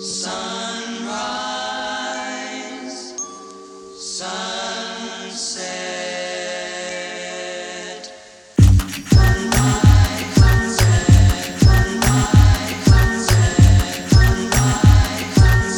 Sunrise, sunset, sunrise, sunset, sunrise, sunset, sunrise,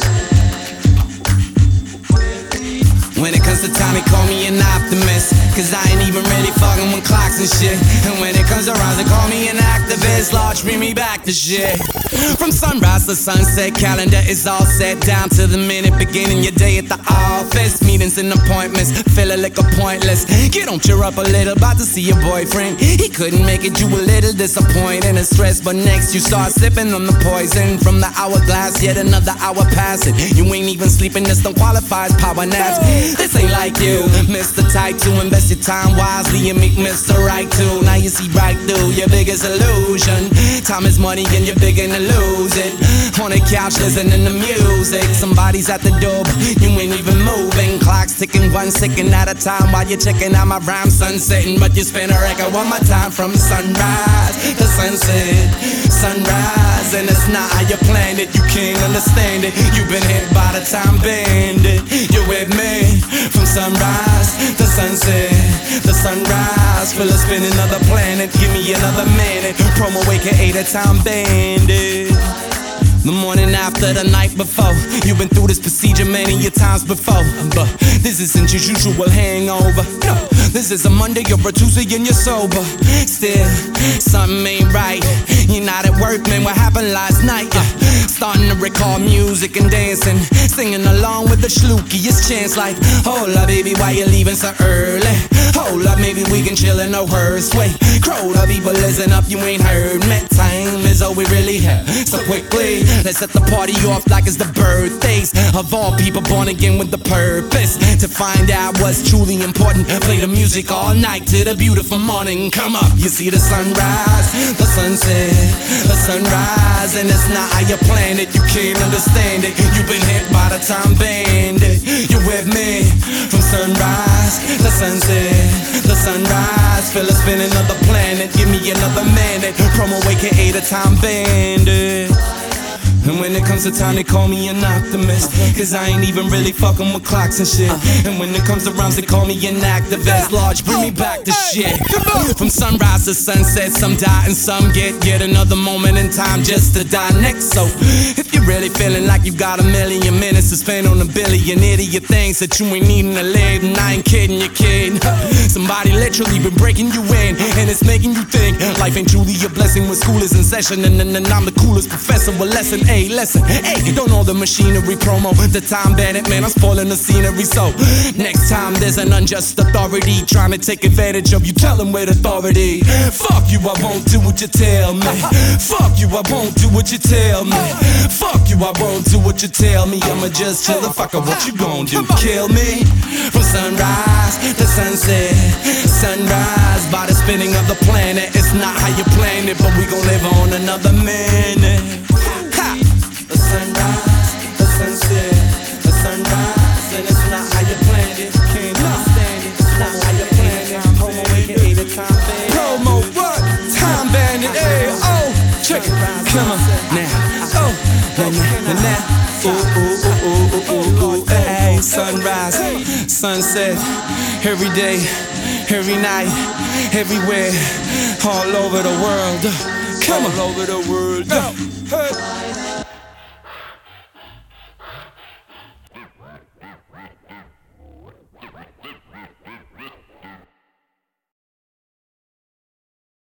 sunset. When it comes to time, they call me an optimist, cause I ain't even really fucking with clocks and shit. And when it comes around, they call me an activist. Lord, bring me back to shit. From sunrise to sunset, calendar is all set down to the minute. Beginning your day at the office, meetings and appointments, feel a little pointless. Get on, cheer up a little, about to see your boyfriend. He couldn't make it, you a little disappointed and stressed. But next you start sipping on the poison from the hourglass. Yet another hour passing, you ain't even sleeping, this don't qualify as power naps. This ain't like you, Mr. Type to invest your time wisely and make Mr. Right too. Now you see right through your biggest illusion. Time is money and you're beginning to lose it. On the couch listening to music, somebody's at the door, but you ain't even moving. Clock's ticking 1 second at a time while you're checking out my rhyme sunsetting. But you spin a record one more time from sunrise to sunset, sunrise. And it's not how you planned it, you can't understand it. You've been hit by the time bandit. You're with me from sunrise to sunset, the sunrise. Feel us spin another planet, give me another minute. Promo wake at 8 a time bandit. The morning after the night before, you've been through this procedure many a times before. But this isn't your usual hangover. No, this is a Monday or a Tuesday and you're sober. Still, something ain't right. You're not at work, man, what happened last night? Starting to recall music and dancing, singing along with the shlookiest chants like, hold up baby, why you leaving so early? Hold up, maybe we can chill in no hearse. Wait, crowd of people listen up, you ain't heard me. Time is all we really have, so quickly let's set the party off like it's the birthdays of all people born again with the purpose to find out what's truly important. Play the music all night to the beautiful morning. Come up, you see the sunrise, the sunset, the sunrise. And it's not how you planned it, you can't understand it. You've been hit by the time bandit. You're with me from sunrise to sunset, the sunrise. Feel us spin another planet, give me another minute. Promo wake at 8 a time bandit. And when it comes to time, they call me an optimist, cause I ain't even really fucking with clocks and shit. And when it comes around, they call me an activist. Large, bring me back to shit. From sunrise to sunset, some die and some get yet another moment in time just to die next. So if you're really feeling like you got a million minutes to spend on a billion idiot things that you ain't needing to live, and I ain't kidding, you're kidding. Somebody literally been breaking you in, and it's making you think life ain't truly a blessing when school is in session. And I'm the coolest professor with lesson A. Listen, hey, don't know the machinery promo, the time bandit, man, I'm spoiling the scenery. So, next time there's an unjust authority trying to take advantage of you, tell them with authority. Fuck you, I won't do what you tell me. Fuck you, I won't do what you tell me. Fuck you, I won't do what you tell me. I'ma just chill the fuck up, what you gon' do? Kill me? From sunrise to sunset, sunrise by the spinning of the planet. It's not how you planned it, but we gon' live on another minute. The sunrise, the sunset, the sunrise. And it's not how you planned it, can't understand it. It's not how you planned it. Promo wake at 8 a time bandit. Promo what? Time bandit, hey, oh, check it, come on, now, oh, now, ooh, ooh, ooh, ooh, ooh, ooh, hey, sunrise, sunset, every day, every night, everywhere, all over the world, come on, all over the world.